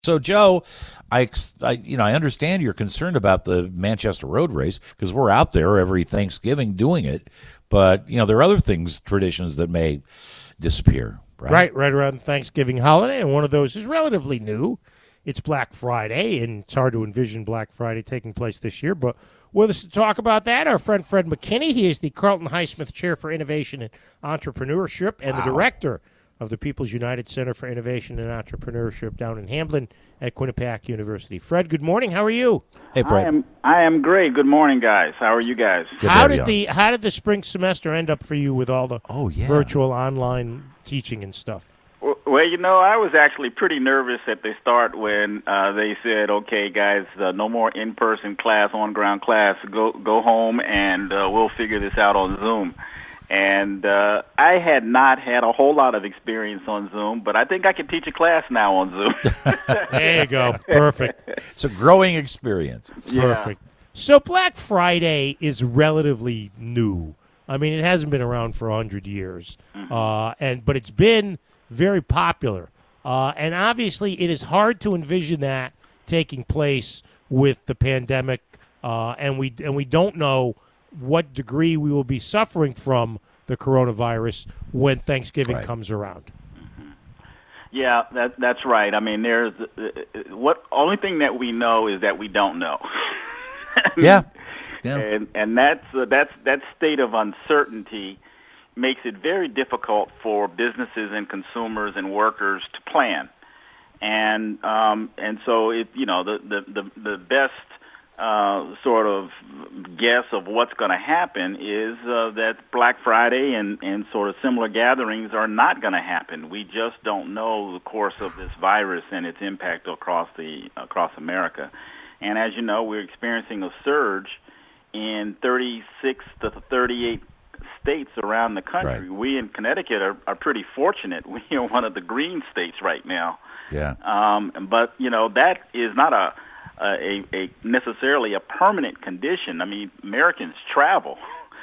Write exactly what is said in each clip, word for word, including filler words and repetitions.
So, Joe, I, I, you know, I understand you're concerned about the Manchester Road Race because we're out there every Thanksgiving doing it. But, you know, there are other things, traditions that may disappear, right? Right, right around the Thanksgiving holiday, and one of those is relatively new. It's Black Friday, and it's hard to envision Black Friday taking place this year. But with us to talk about that, our friend Fred McKinney. He is the Carlton Highsmith Chair for Innovation and Entrepreneurship and wow. the Director of the People's United Center for Innovation and Entrepreneurship down in Hamblin at Quinnipiac University. Fred, good morning. How are you? Hey, Fred. I am I am great. Good morning, guys. How are you guys? Good how did the How did the spring semester end up for you with all the oh, yeah. virtual online teaching and stuff? Well, you know, I was actually pretty nervous at the start when uh, they said, "Okay, guys, uh, no more in-person class, on-ground class. Go go home, and uh, we'll figure this out on Zoom." And uh, I had not had a whole lot of experience on Zoom, but I think I can teach a class now on Zoom. There you go. Perfect. It's a growing experience. Yeah. Perfect. So Black Friday is relatively new. I mean, it hasn't been around for a hundred years, mm-hmm. uh, and but it's been very popular. Uh, and obviously, it is hard to envision that taking place with the pandemic, uh, and we and we don't know what degree we will be suffering from the coronavirus when Thanksgiving right. comes around. Mm-hmm. Yeah, that that's right. I mean, there's uh, what only thing that we know is that we don't know. yeah. yeah, and and that's uh, that's that state of uncertainty makes it very difficult for businesses and consumers and workers to plan. And um, and so it you know the the the, the best uh, sort of guess of what's going to happen is uh, that Black Friday and, and sort of similar gatherings are not going to happen. We just don't know the course of this virus and its impact across the across America. And as you know, we're experiencing a surge in thirty-six to thirty-eight states around the country. Right. We in Connecticut are, are pretty fortunate. We are one of the green states right now. Yeah. Um, but you know that is not a, a a necessarily a permanent condition. I mean, Americans travel,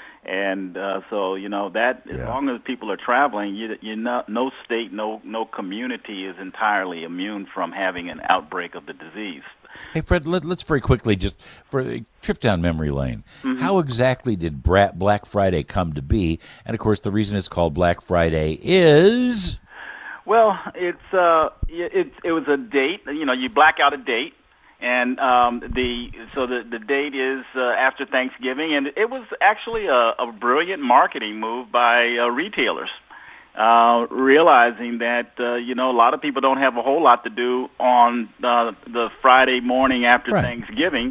and uh, so you know that as yeah. long as people are traveling, you you know, no state, no no community is entirely immune from having an outbreak of the disease. Hey, Fred, let, let's very quickly just for a trip down memory lane. Mm-hmm. How exactly did Black Friday come to be? And, of course, the reason it's called Black Friday is... Well, it's uh, it, it was a date. You know, you black out a date. And um, the so the, the date is uh, after Thanksgiving. And it was actually a, a brilliant marketing move by uh, retailers. Uh, realizing that, uh, you know, a lot of people don't have a whole lot to do on uh, the Friday morning after right. Thanksgiving,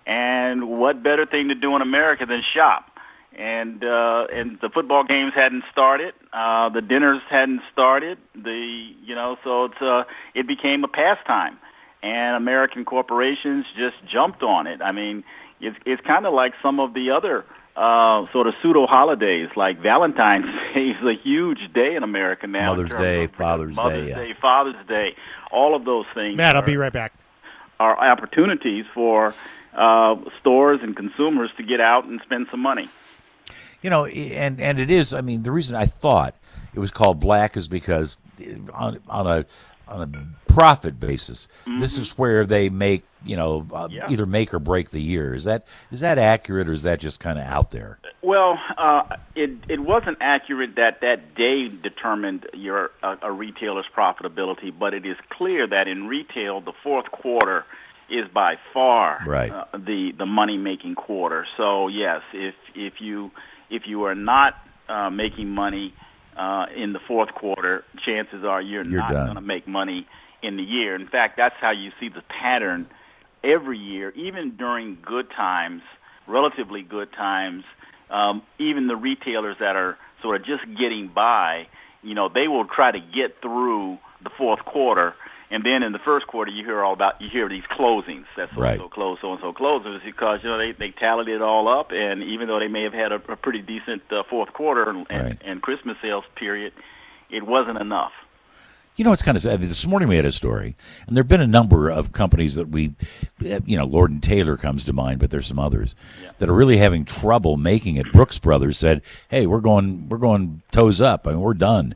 and what better thing to do in America than shop? And uh, and the football games hadn't started, uh, the dinners hadn't started, the you know, so it's uh, it became a pastime, and American corporations just jumped on it. I mean, it's it's kind of like some of the other Uh, sort of pseudo holidays like Valentine's Day is a huge day in America now. Mother's Day, Father's Day, Mother's yeah. Day, Father's Day, all of those things. Matt, are, I'll be right back. Are opportunities for uh, stores and consumers to get out and spend some money. You know, and and it is. I mean, the reason I thought it was called Black is because on on a on a profit basis, mm-hmm. this is where they make. You know, uh, yeah. either make or break the year. Is that is that accurate, or is that just kind of out there? Well, uh, it it wasn't accurate that that day determined your uh, a retailer's profitability, but it is clear that in retail, the fourth quarter is by far right. uh, the the money making quarter. So yes, if if you if you are not uh, making money uh, in the fourth quarter, chances are you're, you're not going to make money in the year. In fact, that's how you see the pattern. Every year, even during good times, relatively good times, um, even the retailers that are sort of just getting by, you know, they will try to get through the fourth quarter, and then in the first quarter, you hear all about you hear these closings. That's so and so closed, so and so closes, because you know they they tallied it all up, and even though they may have had a, a pretty decent uh, fourth quarter and, right. and Christmas sales period, it wasn't enough. You know, it's kind of sad. This morning we had a story, and there have been a number of companies that we, you know, Lord and Taylor comes to mind, but there's some others yeah. that are really having trouble making it. Brooks Brothers said, "Hey, we're going, we're going toes up. I mean, we're done."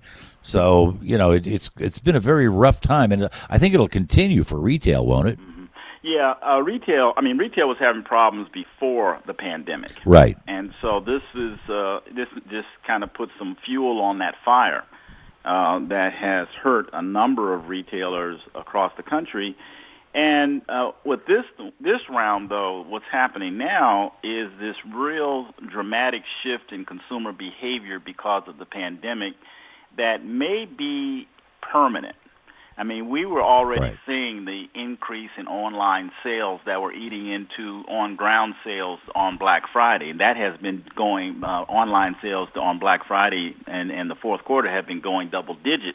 So, you know, it, it's it's been a very rough time, and I think it'll continue for retail, won't it? Mm-hmm. Yeah, uh, retail, I mean, retail was having problems before the pandemic. Right. And so this is, uh, this just kind of puts some fuel on that fire uh, that has hurt a number of retailers across the country. And uh, with this this round, though, what's happening now is this real dramatic shift in consumer behavior because of the pandemic that may be permanent. I mean, we were already right. seeing the increase in online sales that were eating into on-ground sales on Black Friday. And that has been going, uh, online sales on Black Friday and, and the fourth quarter have been going double-digit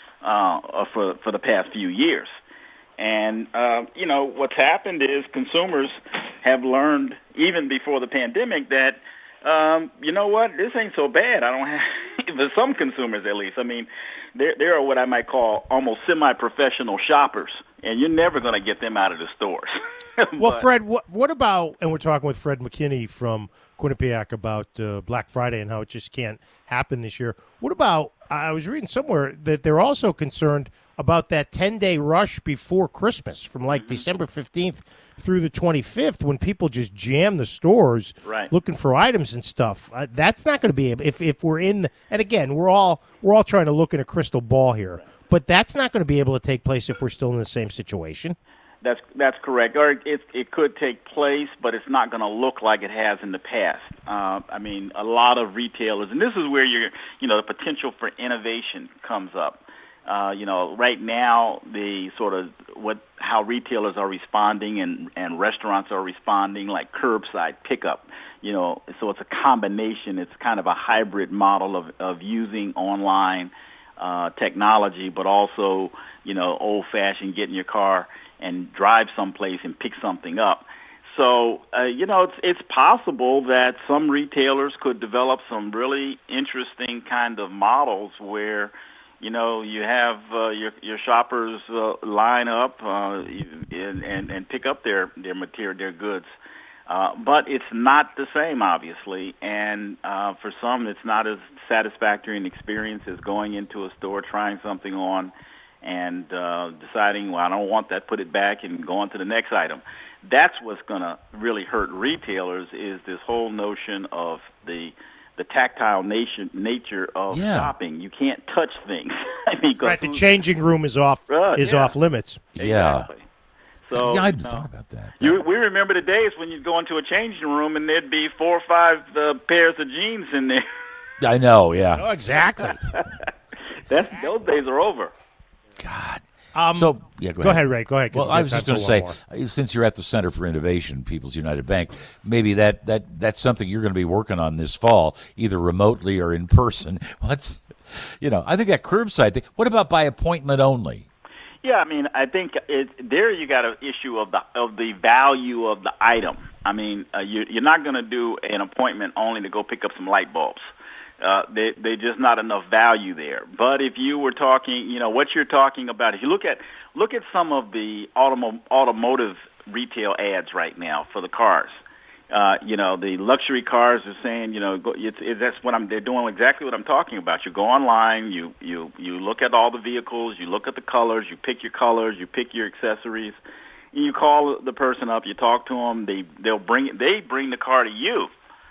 uh, for, for the past few years. And, uh, you know, what's happened is consumers have learned, even before the pandemic, that, um, you know what, this ain't so bad. I don't have, for some consumers at least. I mean, there there are what I might call almost semi-professional shoppers, and you're never going to get them out of the stores. Well, Fred, what, what about, and we're talking with Fred McKinney from Quinnipiac about uh, Black Friday and how it just can't happen this year. What about, I was reading somewhere that they're also concerned about that ten-day rush before Christmas from like mm-hmm. December fifteenth through the twenty-fifth when people just jam the stores right. looking for items and stuff. Uh, that's not going to be able, if if we're in the, and again, we're all we're all trying to look in a crystal ball here, right. but that's not going to be able to take place if we're still in the same situation. That's that's correct. Or it it could take place, but it's not going to look like it has in the past. Uh, I mean, a lot of retailers, and this is where you're, you know, the potential for innovation comes up. Uh, you know, right now, the sort of what how retailers are responding and, and restaurants are responding, like curbside pickup. You know, so it's a combination. It's kind of a hybrid model of, of using online uh, technology, but also, you know, old-fashioned, get in your car and drive someplace and pick something up. So, uh, you know, it's it's possible that some retailers could develop some really interesting kind of models where, you know, you have uh, your your shoppers uh, line up uh, and, and and pick up their their material, their goods. Uh, but it's not the same, obviously, and uh, for some, it's not as satisfactory an experience as going into a store, trying something on, and uh, deciding, well, I don't want that, put it back, and go on to the next item. That's what's going to really hurt retailers, is this whole notion of the the tactile nation, nature of yeah. shopping. You can't touch things. I mean, right, the changing room is off uh, is yeah. off limits. Yeah. Exactly. So, yeah, I hadn't you know, thought about that. You, we remember the days when you'd go into a changing room and there'd be four or five uh, pairs of jeans in there. I know, yeah. Oh, exactly. That's, those days are over. God. Um, so, yeah, go, go ahead. ahead, Ray. Go ahead. Well, I was just going to say, more. Since you're at the Center for Innovation, People's United Bank, maybe that, that that's something you're going to be working on this fall, either remotely or in person. What's, you know, I think that curbside thing. What about by appointment only? Yeah, I mean, I think it, there you got an issue of the of the value of the item. I mean, uh, you, you're not going to do an appointment only to go pick up some light bulbs. Uh, they, they're just not enough value there. But if you were talking, you know, what you're talking about, if you look at look at some of the automo- automotive retail ads right now for the cars. Uh, you know, the luxury cars are saying, you know, go, it's, it's, that's what I'm. They're doing exactly what I'm talking about. You go online, you you you look at all the vehicles, you look at the colors, you pick your colors, you pick your accessories, and you call the person up, you talk to them. They they'll bring it. They bring the car to you,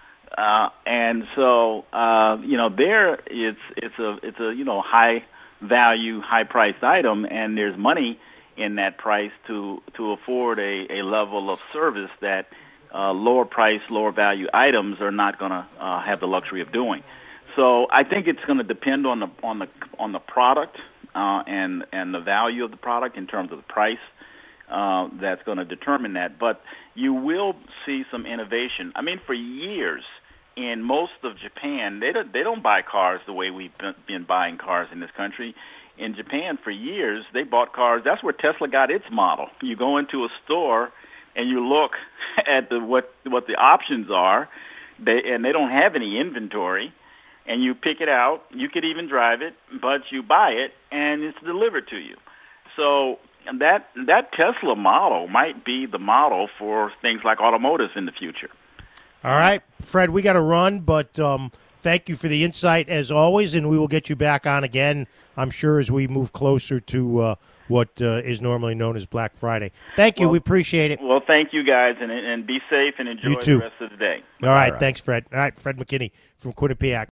uh, and so uh, you know, there it's it's a it's a you know high value, high priced item, and there's money in that price to to afford a, a level of service that Uh, lower price, lower value items are not going to uh, have the luxury of doing. So I think it's going to depend on the on the on the product uh, and and the value of the product in terms of the price. Uh, that's going to determine that. But you will see some innovation. I mean, for years in most of Japan, they don't they don't buy cars the way we've been, been buying cars in this country. In Japan, for years, they bought cars. That's where Tesla got its model. You go into a store and you look at the what what the options are, they and they don't have any inventory, and you pick it out. You could even drive it, but you buy it and it's delivered to you. So that that Tesla model might be the model for things like automotives in the future. All right, Fred, we got to run, but um, thank you for the insight as always, and we will get you back on again, I'm sure, as we move closer to uh, what uh, is normally known as Black Friday. Thank you. Well, we appreciate it. Well, thank you guys, and and be safe and enjoy You too. the rest of the day. All right, All right. thanks, Fred. All right, Fred McKinney from Quinnipiac.